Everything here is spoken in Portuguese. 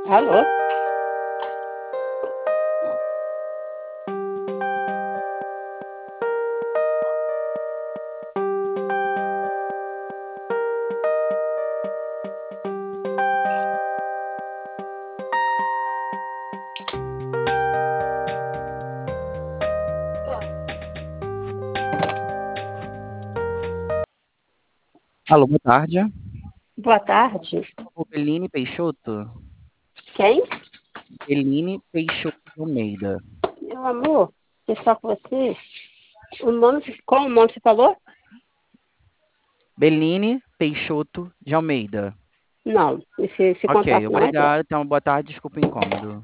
Alô? Alô, boa tarde. Boa tarde. O Beline Peixoto? Quem? Beline Peixoto de Almeida. Meu amor, que só com você. O nome, qual o nome você falou? Beline Peixoto de Almeida. Não, esse Ok, contato não é dela. obrigado. Então, boa tarde, desculpa o incômodo.